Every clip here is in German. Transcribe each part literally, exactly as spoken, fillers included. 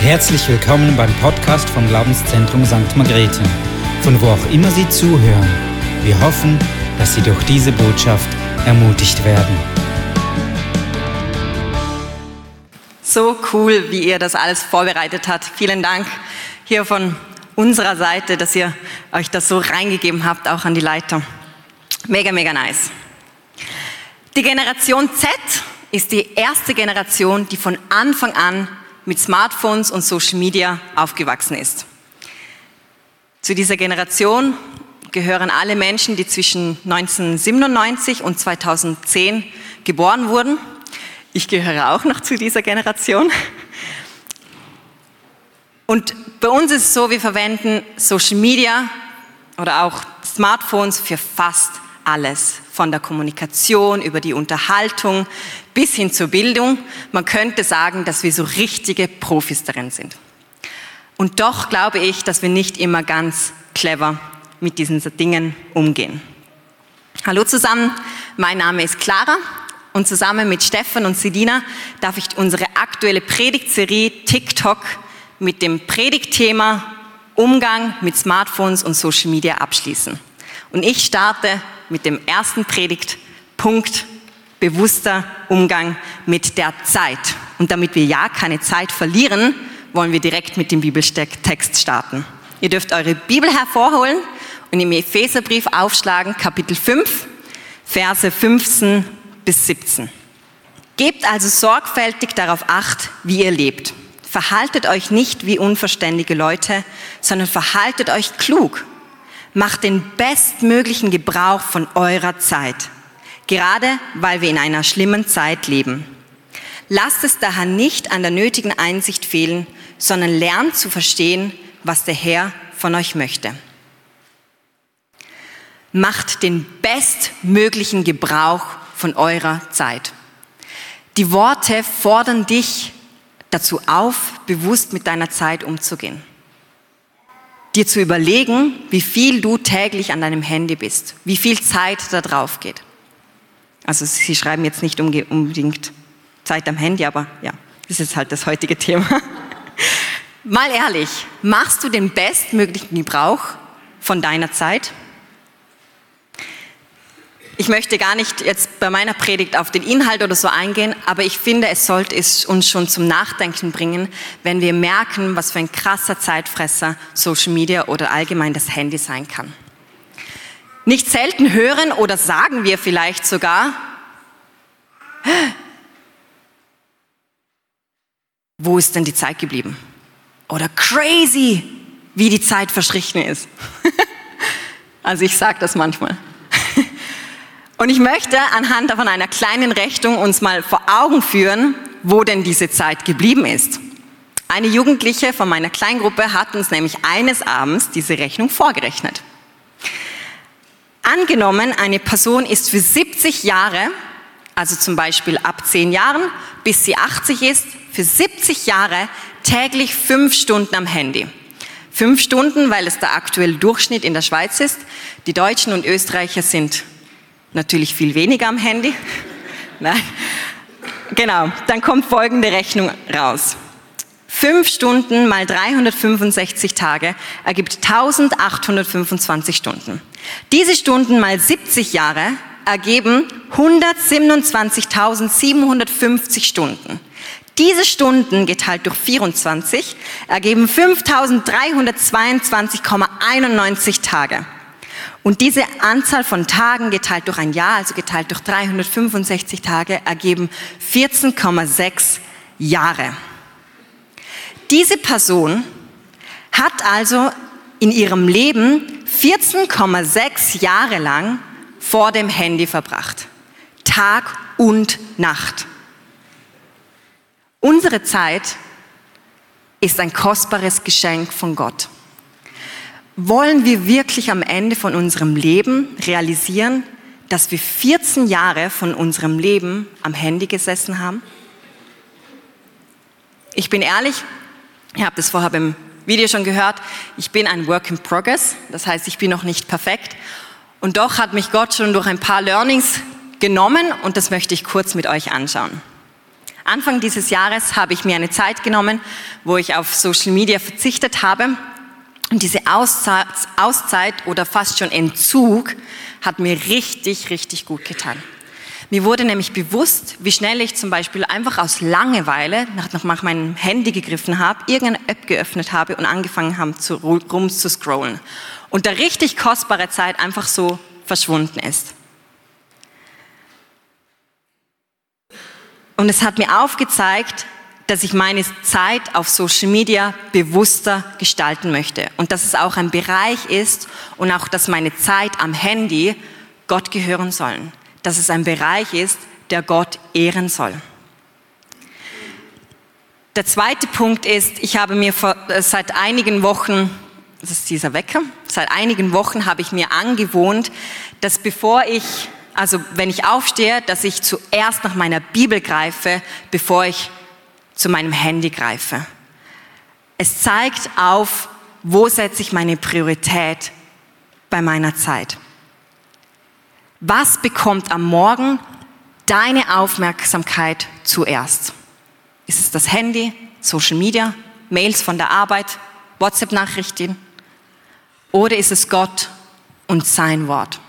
Herzlich willkommen beim Podcast vom Glaubenszentrum Sankt Margrethe, von wo auch immer Sie zuhören. Wir hoffen, dass Sie durch diese Botschaft ermutigt werden. So cool, wie ihr das alles vorbereitet habt. Vielen Dank hier von unserer Seite, dass ihr euch das so reingegeben habt, auch an die Leiter. Mega, mega nice. Die Generation Z ist die erste Generation, die von Anfang an mit Smartphones und Social Media aufgewachsen ist. Zu dieser Generation gehören alle Menschen, die zwischen neunzehnhundertsiebenundneunzig und zweitausendzehn geboren wurden. Ich gehöre auch noch zu dieser Generation. Und bei uns ist es so, wir verwenden Social Media oder auch Smartphones für fast alles. Von der Kommunikation über die Unterhaltung bis hin zur Bildung. Man könnte sagen, dass wir so richtige Profis darin sind. Und doch glaube ich, dass wir nicht immer ganz clever mit diesen Dingen umgehen. Hallo zusammen, mein Name ist Clara und zusammen mit Stefan und Sedina darf ich unsere aktuelle Predigtserie TikTok mit dem Predigtthema Umgang mit Smartphones und Social Media abschließen. Und ich starte mit dem ersten Predigtpunkt, bewusster Umgang mit der Zeit. Und damit wir ja keine Zeit verlieren, wollen wir direkt mit dem Bibeltext starten. Ihr dürft eure Bibel hervorholen und im Epheserbrief aufschlagen, Kapitel fünf, Verse fünfzehn bis siebzehn. Gebt also sorgfältig darauf Acht, wie ihr lebt. Verhaltet euch nicht wie unverständige Leute, sondern verhaltet euch klug. Macht den bestmöglichen Gebrauch von eurer Zeit, gerade weil wir in einer schlimmen Zeit leben. Lasst es daher nicht an der nötigen Einsicht fehlen, sondern lernt zu verstehen, was der Herr von euch möchte. Macht den bestmöglichen Gebrauch von eurer Zeit. Die Worte fordern dich dazu auf, bewusst mit deiner Zeit umzugehen. Dir zu überlegen, wie viel du täglich an deinem Handy bist, wie viel Zeit da drauf geht. Also sie schreiben jetzt nicht unbedingt Zeit am Handy, aber ja, das ist halt das heutige Thema. Mal ehrlich, machst du den bestmöglichen Gebrauch von deiner Zeit? Ich möchte gar nicht jetzt bei meiner Predigt auf den Inhalt oder so eingehen, aber ich finde, es sollte es uns schon zum Nachdenken bringen, wenn wir merken, was für ein krasser Zeitfresser Social Media oder allgemein das Handy sein kann. Nicht selten hören oder sagen wir vielleicht sogar, wo ist denn die Zeit geblieben? Oder crazy, wie die Zeit verstrichen ist. Also ich sage das manchmal. Und ich möchte anhand von einer kleinen Rechnung uns mal vor Augen führen, wo denn diese Zeit geblieben ist. Eine Jugendliche von meiner Kleingruppe hat uns nämlich eines Abends diese Rechnung vorgerechnet. Angenommen, eine Person ist für siebzig Jahre, also zum Beispiel ab zehn Jahren, bis sie achtzig ist, für siebzig Jahre täglich fünf Stunden am Handy. Fünf Stunden, weil es der aktuelle Durchschnitt in der Schweiz ist. Die Deutschen und Österreicher sind natürlich viel weniger am Handy. Nein. Genau, dann kommt folgende Rechnung raus. Fünf Stunden mal dreihundertfünfundsechzig Tage ergibt eintausendachthundertfünfundzwanzig Stunden. Diese Stunden mal siebzig Jahre ergeben hundertsiebenundzwanzigtausendsiebenhundertfünfzig Stunden. Diese Stunden geteilt durch vierundzwanzig ergeben fünftausenddreihundertzweiundzwanzig Komma einundneunzig Tage. Und diese Anzahl von Tagen geteilt durch ein Jahr, also geteilt durch dreihundertfünfundsechzig Tage, ergeben vierzehn Komma sechs Jahre. Diese Person hat also in ihrem Leben vierzehn Komma sechs Jahre lang vor dem Handy verbracht. Tag und Nacht. Unsere Zeit ist ein kostbares Geschenk von Gott. Wollen wir wirklich am Ende von unserem Leben realisieren, dass wir vierzehn Jahre von unserem Leben am Handy gesessen haben? Ich bin ehrlich, ihr habt es vorher beim Video schon gehört, ich bin ein Work in Progress, das heißt, ich bin noch nicht perfekt. Und doch hat mich Gott schon durch ein paar Learnings genommen und das möchte ich kurz mit euch anschauen. Anfang dieses Jahres habe ich mir eine Zeit genommen, wo ich auf Social Media verzichtet habe. Und diese Auszeit, Auszeit oder fast schon Entzug hat mir richtig, richtig gut getan. Mir wurde nämlich bewusst, wie schnell ich zum Beispiel einfach aus Langeweile nach, nach meinem Handy gegriffen habe, irgendeine App geöffnet habe und angefangen habe, zu, rum zu scrollen. Und da richtig kostbare Zeit einfach so verschwunden ist. Und es hat mir aufgezeigt, dass ich meine Zeit auf Social Media bewusster gestalten möchte. Und dass es auch ein Bereich ist und auch, dass meine Zeit am Handy Gott gehören soll. Dass es ein Bereich ist, der Gott ehren soll. Der zweite Punkt ist, ich habe mir vor, seit einigen Wochen, das ist dieser Wecker, seit einigen Wochen habe ich mir angewohnt, dass bevor ich, also wenn ich aufstehe, dass ich zuerst nach meiner Bibel greife, bevor ich zu meinem Handy greife. Es zeigt auf, wo setze ich meine Priorität bei meiner Zeit. Was bekommt am Morgen deine Aufmerksamkeit zuerst? Ist es das Handy, Social Media, Mails von der Arbeit, WhatsApp-Nachrichten? Oder ist es Gott und sein Wort?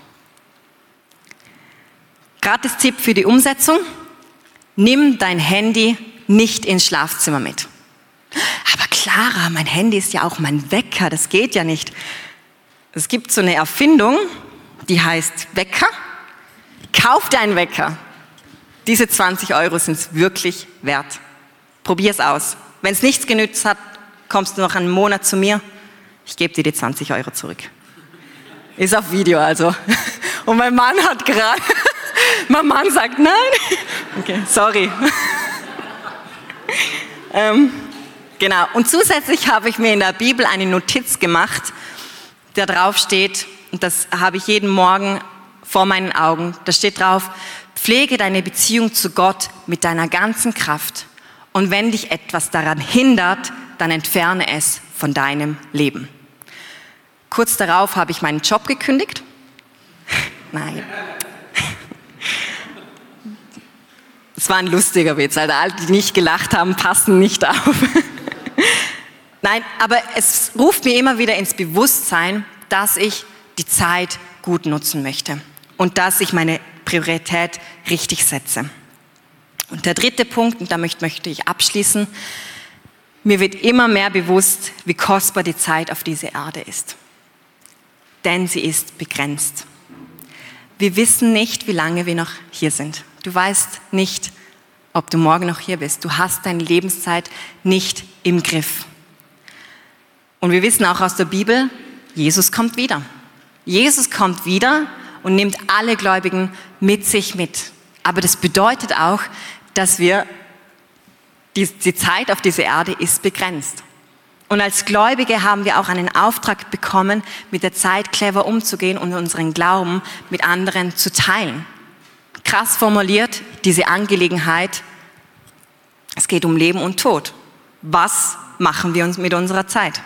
Gratis-Tipp für die Umsetzung: Nimm dein Handy nicht ins Schlafzimmer mit. Aber Clara, mein Handy ist ja auch mein Wecker, das geht ja nicht. Es gibt so eine Erfindung, die heißt Wecker. Kauf dir einen Wecker. Diese zwanzig Euro sind es wirklich wert. Probier es aus. Wenn es nichts genützt hat, kommst du noch einen Monat zu mir. Ich gebe dir die zwanzig Euro zurück. Ist auf Video also. Und mein Mann hat gerade, mein Mann sagt nein. Okay, sorry. ähm, genau. Und zusätzlich habe ich mir in der Bibel eine Notiz gemacht, da drauf steht, und das habe ich jeden Morgen vor meinen Augen, da steht drauf: Pflege deine Beziehung zu Gott mit deiner ganzen Kraft. Und wenn dich etwas daran hindert, dann entferne es von deinem Leben. Kurz darauf habe ich meinen Job gekündigt. Nein. Es war ein lustiger Witz, also alle, die nicht gelacht haben, passen nicht auf. Nein, aber es ruft mir immer wieder ins Bewusstsein, dass ich die Zeit gut nutzen möchte und dass ich meine Priorität richtig setze. Und der dritte Punkt, und damit möchte ich abschließen: Mir wird immer mehr bewusst, wie kostbar die Zeit auf dieser Erde ist. Denn sie ist begrenzt. Wir wissen nicht, wie lange wir noch hier sind. Du weißt nicht, ob du morgen noch hier bist. Du hast deine Lebenszeit nicht im Griff. Und wir wissen auch aus der Bibel, Jesus kommt wieder. Jesus kommt wieder und nimmt alle Gläubigen mit sich mit. Aber das bedeutet auch, dass wir, die, die Zeit auf dieser Erde ist begrenzt. Und als Gläubige haben wir auch einen Auftrag bekommen, mit der Zeit clever umzugehen und unseren Glauben mit anderen zu teilen. Krass formuliert, diese Angelegenheit: Es geht um Leben und Tod. Was machen wir uns mit unserer Zeit?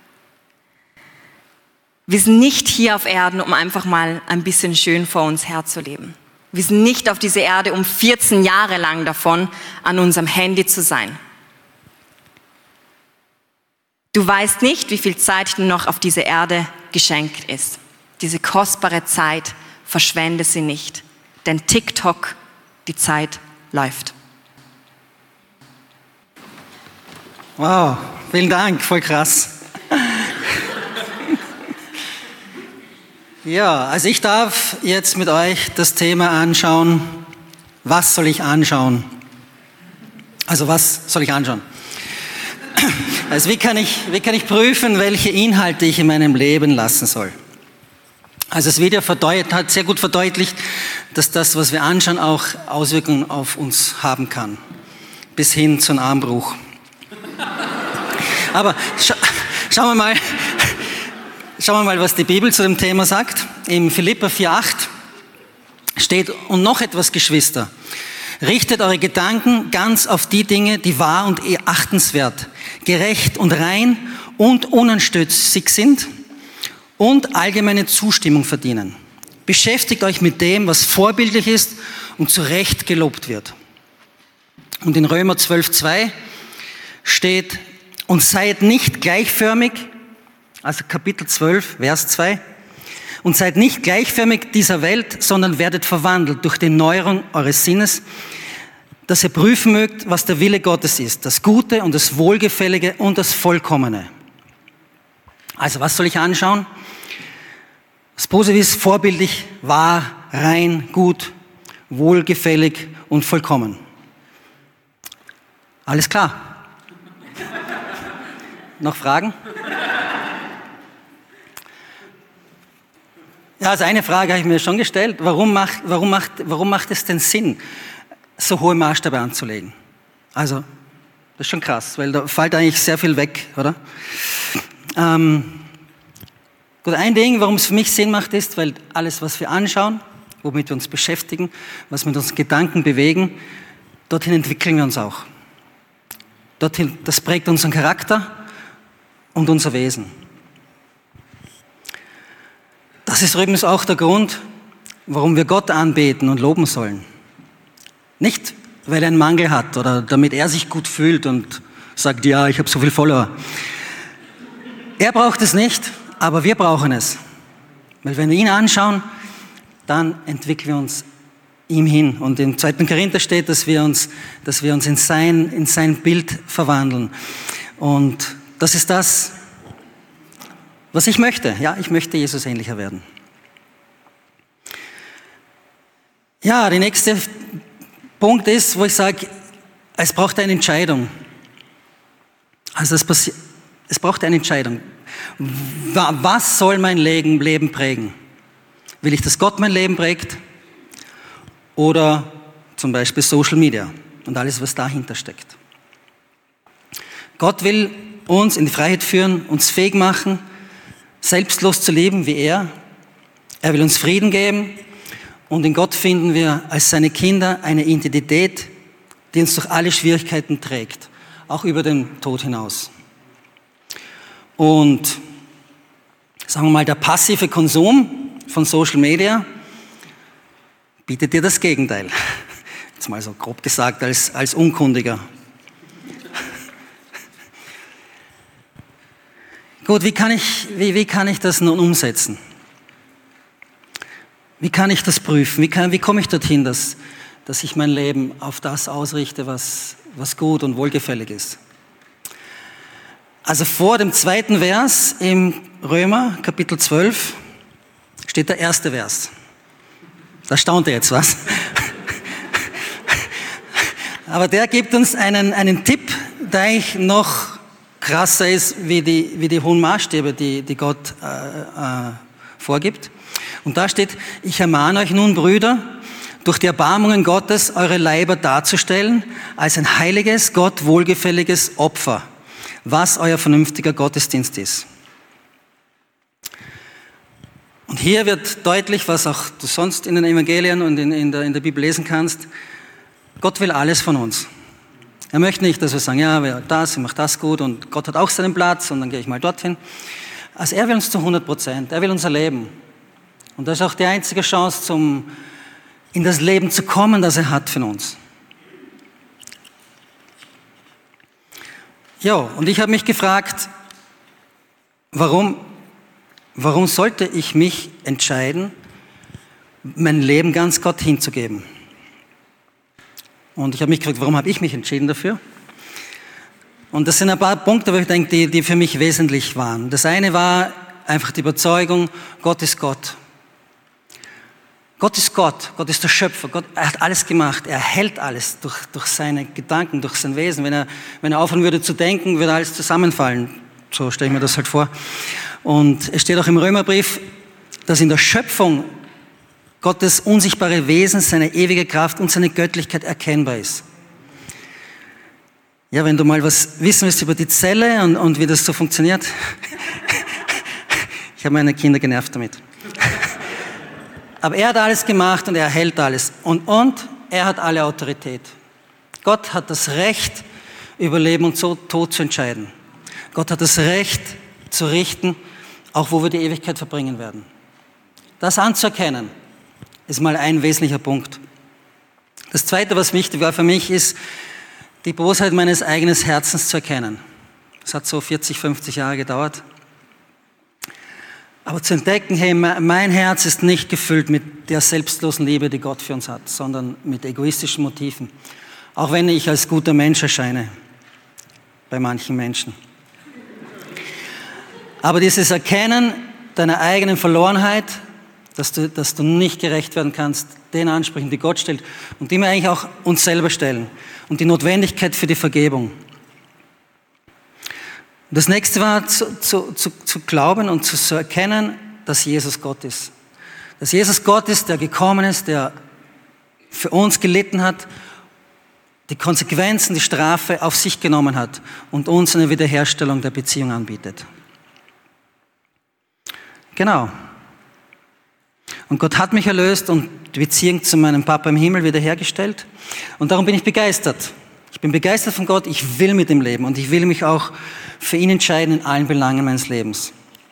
Wir sind nicht hier auf Erden, um einfach mal ein bisschen schön vor uns herzuleben. Wir sind nicht auf dieser Erde, um vierzehn Jahre lang davon an unserem Handy zu sein. Du weißt nicht, wie viel Zeit dir noch auf dieser Erde geschenkt ist. Diese kostbare Zeit, verschwende sie nicht. Denn TikTok, die Zeit läuft. Wow, vielen Dank, voll krass. Ja, also ich darf jetzt mit euch das Thema anschauen: Was soll ich anschauen? Also was soll ich anschauen? Also wie kann ich, wie kann ich prüfen, welche Inhalte ich in meinem Leben lassen soll? Also das Video verdeut, hat sehr gut verdeutlicht, dass das, was wir anschauen, auch Auswirkungen auf uns haben kann. Bis hin zum Armbruch. Aber scha schauen wir mal, schauen wir mal, was die Bibel zu dem Thema sagt. Im Philipper vier acht steht: Und noch etwas, Geschwister. Richtet eure Gedanken ganz auf die Dinge, die wahr und achtenswert, gerecht und rein und unanstößig sind und allgemeine Zustimmung verdienen. Beschäftigt euch mit dem, was vorbildlich ist und zu Recht gelobt wird. Und in Römer zwölf zwei steht, und seid nicht gleichförmig, also Kapitel zwölf, Vers zwei, und seid nicht gleichförmig dieser Welt, sondern werdet verwandelt durch die Neuerung eures Sinnes, dass ihr prüfen mögt, was der Wille Gottes ist, das Gute und das Wohlgefällige und das Vollkommene. Also was soll ich anschauen? Das Positive ist vorbildlich, wahr, rein, gut, wohlgefällig und vollkommen. Alles klar? Noch Fragen? Ja, also eine Frage habe ich mir schon gestellt. Warum macht, warum macht, warum macht es denn Sinn, so hohe Maßstäbe anzulegen? Also, das ist schon krass, weil da fällt eigentlich sehr viel weg, oder? Ähm, gut, ein Ding, warum es für mich Sinn macht, ist, weil alles, was wir anschauen, womit wir uns beschäftigen, was mit unseren Gedanken bewegen, dorthin entwickeln wir uns auch. Dorthin, das prägt unseren Charakter und unser Wesen. Das ist übrigens auch der Grund, warum wir Gott anbeten und loben sollen. Nicht, weil er einen Mangel hat oder damit er sich gut fühlt und sagt, ja, ich habe so viel Follower. Er braucht es nicht, aber wir brauchen es. Weil wenn wir ihn anschauen, dann entwickeln wir uns ihm hin. Und im zweiten Korinther steht, dass wir uns, dass wir uns in sein, in sein Bild verwandeln. Und das ist das, was ich möchte. Ja, ich möchte Jesus ähnlicher werden. Ja, der nächste Punkt ist, wo ich sage, es braucht eine Entscheidung. Also es, passi- es braucht eine Entscheidung. Was soll mein Leben prägen? Will ich, dass Gott mein Leben prägt? Oder zum Beispiel Social Media und alles, was dahinter steckt? Gott will uns in die Freiheit führen, uns fähig machen, selbstlos zu leben wie er. Er will uns Frieden geben und in Gott finden wir als seine Kinder eine Identität, die uns durch alle Schwierigkeiten trägt, auch über den Tod hinaus. Und sagen wir mal, der passive Konsum von Social Media bietet dir das Gegenteil. Jetzt mal so grob gesagt als, als Unkundiger. Gut, wie kann ich, wie, wie kann ich das nun umsetzen? Wie kann ich das prüfen? Wie, kann, wie komme ich dorthin, dass, dass ich mein Leben auf das ausrichte, was, was gut und wohlgefällig ist? Also vor dem zweiten Vers im Römer, Kapitel zwölf, steht der erste Vers. Da staunt ihr jetzt, was? Aber der gibt uns einen, einen Tipp, der eigentlich noch krasser ist, wie die, wie die hohen Maßstäbe, die, die Gott äh, äh, vorgibt. Und da steht, ich ermahne euch nun, Brüder, durch die Erbarmungen Gottes eure Leiber darzustellen, als ein heiliges, Gott wohlgefälliges Opfer, was euer vernünftiger Gottesdienst ist. Und hier wird deutlich, was auch du sonst in den Evangelien und in, in, der, in der Bibel lesen kannst, Gott will alles von uns. Er möchte nicht, dass wir sagen, ja, wer das, ich mache das gut und Gott hat auch seinen Platz und dann gehe ich mal dorthin. Also er will uns zu hundert Prozent, er will unser Leben. Und das ist auch die einzige Chance, zum, in das Leben zu kommen, das er hat für uns. Ja, und ich habe mich gefragt, warum, warum sollte ich mich entscheiden, mein Leben ganz Gott hinzugeben? Und ich habe mich gefragt, warum habe ich mich entschieden dafür? Und das sind ein paar Punkte, wo ich denke, die, die für mich wesentlich waren. Das eine war einfach die Überzeugung, Gott ist Gott. Gott ist Gott, Gott ist der Schöpfer, Gott, er hat alles gemacht, er hält alles durch, durch seine Gedanken, durch sein Wesen. Wenn er, wenn er aufhören würde zu denken, würde alles zusammenfallen. So stelle ich mir das halt vor. Und es steht auch im Römerbrief, dass in der Schöpfung Gottes unsichtbare Wesen, seine ewige Kraft und seine Göttlichkeit erkennbar ist. Ja, wenn du mal was wissen willst über die Zelle und, und wie das so funktioniert. Ich habe meine Kinder genervt damit. Aber er hat alles gemacht und er hält alles. Und, und er hat alle Autorität. Gott hat das Recht, über Leben und Tod zu entscheiden. Gott hat das Recht, zu richten, auch wo wir die Ewigkeit verbringen werden. Das anzuerkennen, ist mal ein wesentlicher Punkt. Das Zweite, was wichtig war für mich, ist, die Bosheit meines eigenen Herzens zu erkennen. Das hat so vierzig, fünfzig Jahre gedauert. Aber zu entdecken, hey, mein Herz ist nicht gefüllt mit der selbstlosen Liebe, die Gott für uns hat, sondern mit egoistischen Motiven. Auch wenn ich als guter Mensch erscheine, bei manchen Menschen. Aber dieses Erkennen deiner eigenen Verlorenheit, dass du, dass du nicht gerecht werden kannst, den Ansprüchen, die Gott stellt und die wir eigentlich auch uns selber stellen und die Notwendigkeit für die Vergebung. Das nächste war zu, zu, zu, zu glauben und zu, zu erkennen, dass Jesus Gott ist. Dass Jesus Gott ist, der gekommen ist, der für uns gelitten hat, die Konsequenzen, die Strafe auf sich genommen hat und uns eine Wiederherstellung der Beziehung anbietet. Genau. Und Gott hat mich erlöst und die Beziehung zu meinem Papa im Himmel wiederhergestellt. Und darum bin ich begeistert. Ich bin begeistert von Gott, ich will mit ihm leben und ich will mich auch für ihn entscheiden in allen Belangen meines Lebens.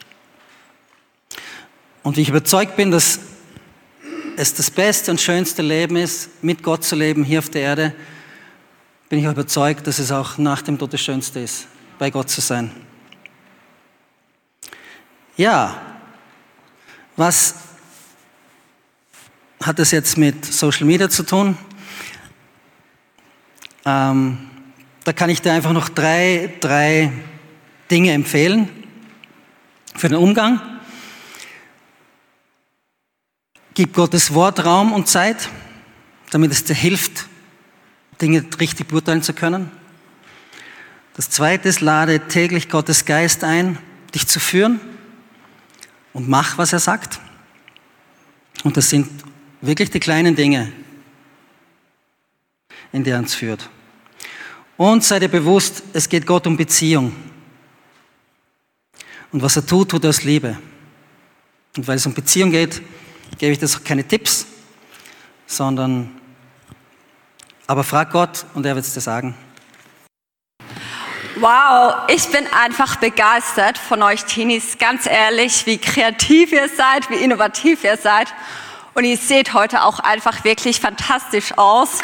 Und wie ich überzeugt bin, dass es das beste und schönste Leben ist, mit Gott zu leben hier auf der Erde, bin ich auch überzeugt, dass es auch nach dem Tod das Schönste ist, bei Gott zu sein. Ja, was hat das jetzt mit Social Media zu tun? Ähm, da kann ich dir einfach noch drei, drei Dinge empfehlen für den Umgang. Gib Gottes Wort Raum und Zeit, damit es dir hilft, Dinge richtig beurteilen zu können. Das Zweite ist, lade täglich Gottes Geist ein, dich zu führen und mach, was er sagt. Und das sind wirklich die kleinen Dinge, in die er uns führt. Und sei dir bewusst, es geht Gott um Beziehung. Und was er tut, tut er aus Liebe. Und weil es um Beziehung geht, gebe ich das auch keine Tipps, sondern aber frag Gott und er wird es dir sagen. Wow, ich bin einfach begeistert von euch Teenies, ganz ehrlich, wie kreativ ihr seid, wie innovativ ihr seid. Und ihr seht heute auch einfach wirklich fantastisch aus.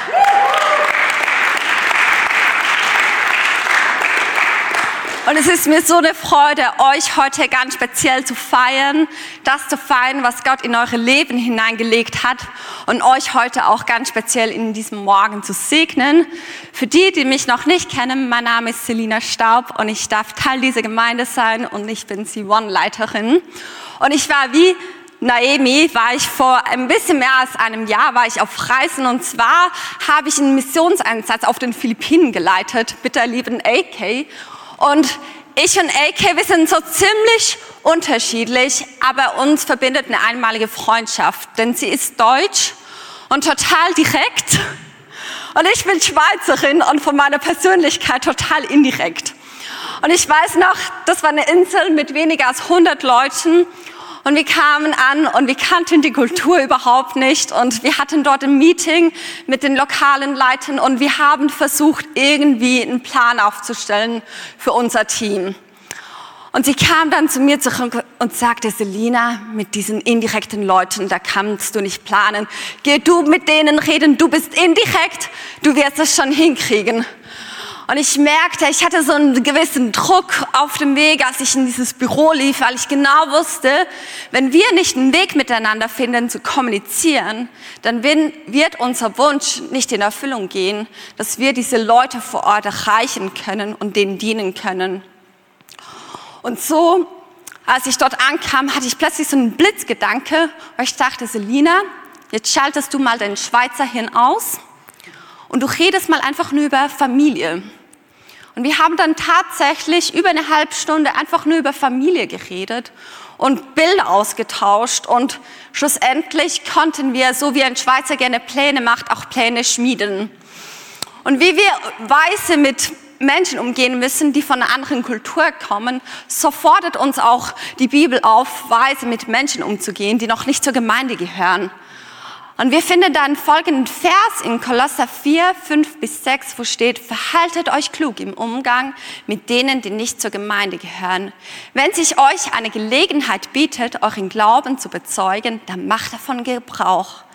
Und es ist mir so eine Freude, euch heute ganz speziell zu feiern, das zu feiern, was Gott in eure Leben hineingelegt hat und euch heute auch ganz speziell in diesem Morgen zu segnen. Für die, die mich noch nicht kennen, mein Name ist Selina Staub und ich darf Teil dieser Gemeinde sein und ich bin C eins Leiterin. Und ich war wie Naomi, war ich vor ein bisschen mehr als einem Jahr, war ich auf Reisen und zwar habe ich einen Missionseinsatz auf den Philippinen geleitet mit der lieben A K. Und ich und A K, wir sind so ziemlich unterschiedlich, aber uns verbindet eine einmalige Freundschaft, denn sie ist deutsch und total direkt und ich bin Schweizerin und von meiner Persönlichkeit total indirekt. Und ich weiß noch, das war eine Insel mit weniger als hundert Leuten und wir kamen an und wir kannten die Kultur überhaupt nicht und wir hatten dort ein Meeting mit den lokalen Leitern und wir haben versucht, irgendwie einen Plan aufzustellen für unser Team. Und sie kam dann zu mir zurück und sagte, Selina, mit diesen indirekten Leuten, da kannst du nicht planen. Geh du mit denen reden, du bist indirekt, du wirst es schon hinkriegen. Und ich merkte, ich hatte so einen gewissen Druck auf dem Weg, als ich in dieses Büro lief, weil ich genau wusste, wenn wir nicht einen Weg miteinander finden, zu kommunizieren, dann wird unser Wunsch nicht in Erfüllung gehen, dass wir diese Leute vor Ort erreichen können und denen dienen können. Und so, als ich dort ankam, hatte ich plötzlich so einen Blitzgedanke, weil ich dachte, Selina, jetzt schaltest du mal dein Schweizer Hirn aus und du redest mal einfach nur über Familie. Und wir haben dann tatsächlich über eine halbe Stunde einfach nur über Familie geredet und Bilder ausgetauscht. Und schlussendlich konnten wir, so wie ein Schweizer gerne Pläne macht, auch Pläne schmieden. Und wie wir Weiße mit Menschen umgehen müssen, die von einer anderen Kultur kommen, so fordert uns auch die Bibel auf, weise mit Menschen umzugehen, die noch nicht zur Gemeinde gehören. Und wir finden dann folgenden Vers in Kolosser vier, fünf bis sechs, wo steht, verhaltet euch klug im Umgang mit denen, die nicht zur Gemeinde gehören. Wenn sich euch eine Gelegenheit bietet, euren Glauben zu bezeugen, dann macht davon Gebrauch.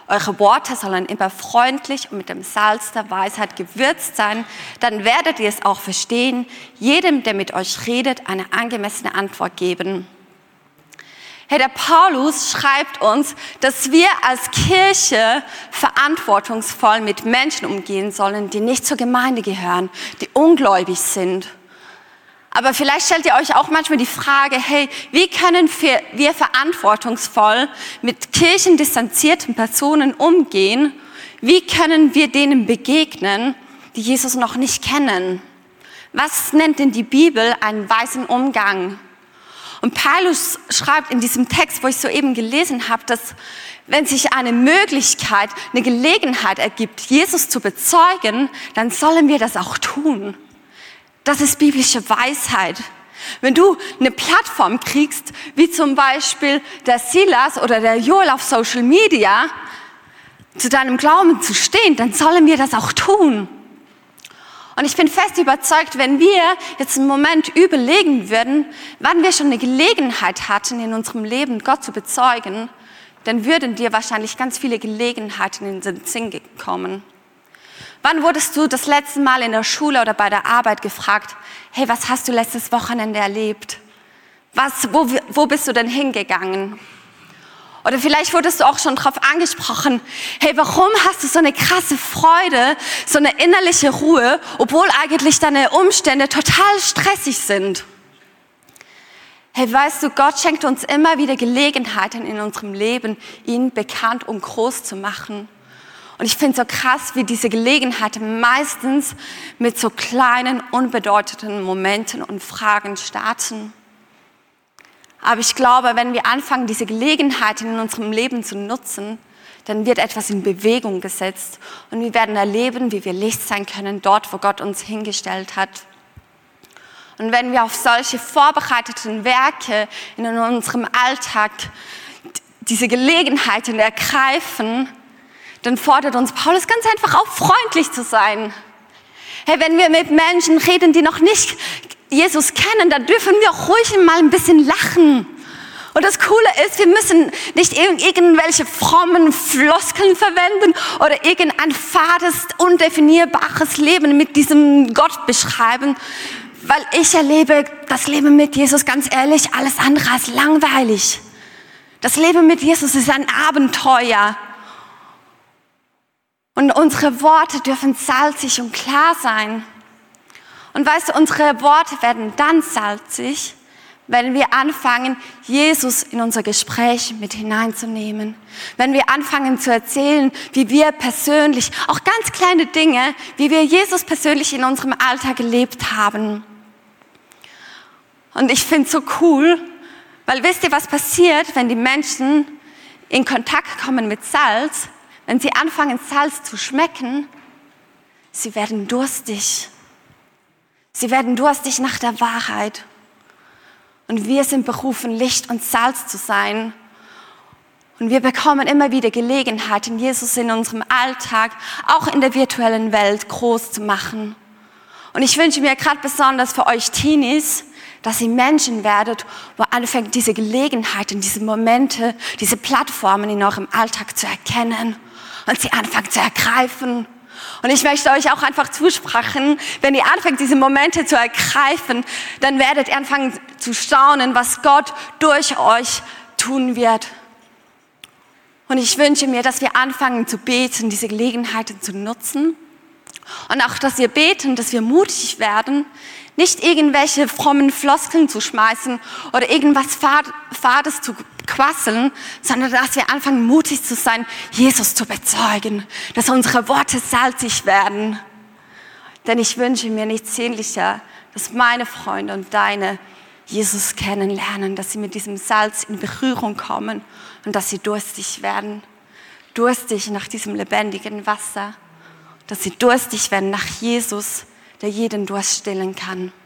eure Worte sollen immer freundlich und mit dem Salz der Weisheit gewürzt sein, dann werdet ihr es auch verstehen, jedem, der mit euch redet, eine angemessene Antwort geben. Herr, der Paulus schreibt uns, dass wir als Kirche verantwortungsvoll mit Menschen umgehen sollen, die nicht zur Gemeinde gehören, die ungläubig sind. Aber vielleicht stellt ihr euch auch manchmal die Frage, hey, wie können wir, wir verantwortungsvoll mit kirchendistanzierten Personen umgehen? Wie können wir denen begegnen, die Jesus noch nicht kennen? Was nennt denn die Bibel einen weisen Umgang? Und Paulus schreibt in diesem Text, wo ich soeben gelesen habe, dass wenn sich eine Möglichkeit, eine Gelegenheit ergibt, Jesus zu bezeugen, dann sollen wir das auch tun. Das ist biblische Weisheit. Wenn du eine Plattform kriegst, wie zum Beispiel der Silas oder der Joel auf Social Media, zu deinem Glauben zu stehen, dann sollen wir das auch tun. Und ich bin fest überzeugt, wenn wir jetzt einen Moment überlegen würden, wann wir schon eine Gelegenheit hatten, in unserem Leben Gott zu bezeugen, dann würden dir wahrscheinlich ganz viele Gelegenheiten in den Sinn kommen. Wann wurdest du das letzte Mal in der Schule oder bei der Arbeit gefragt, hey, was hast du letztes Wochenende erlebt? Was, wo, wo bist du denn hingegangen? Oder vielleicht wurdest du auch schon darauf angesprochen, hey, warum hast du so eine krasse Freude, so eine innerliche Ruhe, obwohl eigentlich deine Umstände total stressig sind? Hey, weißt du, Gott schenkt uns immer wieder Gelegenheiten in unserem Leben, ihn bekannt und groß zu machen. Und ich finde es so krass, wie diese Gelegenheiten meistens mit so kleinen, unbedeutenden Momenten und Fragen starten. Aber ich glaube, wenn wir anfangen, diese Gelegenheiten in unserem Leben zu nutzen, dann wird etwas in Bewegung gesetzt und wir werden erleben, wie wir Licht sein können, dort, wo Gott uns hingestellt hat. Und wenn wir auf solche vorbereiteten Werke in unserem Alltag diese Gelegenheiten ergreifen, dann fordert uns Paulus ganz einfach auf, freundlich zu sein. Hey, wenn wir mit Menschen reden, die noch nicht Jesus kennen, dann dürfen wir auch ruhig mal ein bisschen lachen. Und das Coole ist, wir müssen nicht irgendwelche frommen Floskeln verwenden oder irgendein fades, undefinierbares Leben mit diesem Gott beschreiben, weil ich erlebe das Leben mit Jesus, ganz ehrlich, alles andere als langweilig. Das Leben mit Jesus ist ein Abenteuer. Und unsere Worte dürfen salzig und klar sein. Und weißt du, unsere Worte werden dann salzig, wenn wir anfangen, Jesus in unser Gespräch mit hineinzunehmen. Wenn wir anfangen zu erzählen, wie wir persönlich, auch ganz kleine Dinge, wie wir Jesus persönlich in unserem Alltag gelebt haben. Und ich finde es so cool, weil wisst ihr, was passiert, wenn die Menschen in Kontakt kommen mit Salz? Wenn sie anfangen, Salz zu schmecken, sie werden durstig. Sie werden durstig nach der Wahrheit. Und wir sind berufen, Licht und Salz zu sein. Und wir bekommen immer wieder Gelegenheiten, Jesus in unserem Alltag, auch in der virtuellen Welt, groß zu machen. Und ich wünsche mir gerade besonders für euch Teenies, dass ihr Menschen werdet, wo anfängt, diese Gelegenheiten, diese Momente, diese Plattformen in eurem Alltag zu erkennen und sie anfangen zu ergreifen. Und ich möchte euch auch einfach zusprechen, wenn ihr anfangt, diese Momente zu ergreifen, dann werdet ihr anfangen zu staunen, was Gott durch euch tun wird. Und ich wünsche mir, dass wir anfangen zu beten, diese Gelegenheiten zu nutzen. Und auch, dass wir beten, dass wir mutig werden, nicht irgendwelche frommen Floskeln zu schmeißen oder irgendwas Fades zu quasseln, sondern dass wir anfangen, mutig zu sein, Jesus zu bezeugen, dass unsere Worte salzig werden. Denn ich wünsche mir nichts sehnlicher, dass meine Freunde und deine Jesus kennenlernen, dass sie mit diesem Salz in Berührung kommen und dass sie durstig werden, durstig nach diesem lebendigen Wasser, dass sie durstig werden nach Jesus, der jeden Durst stillen kann.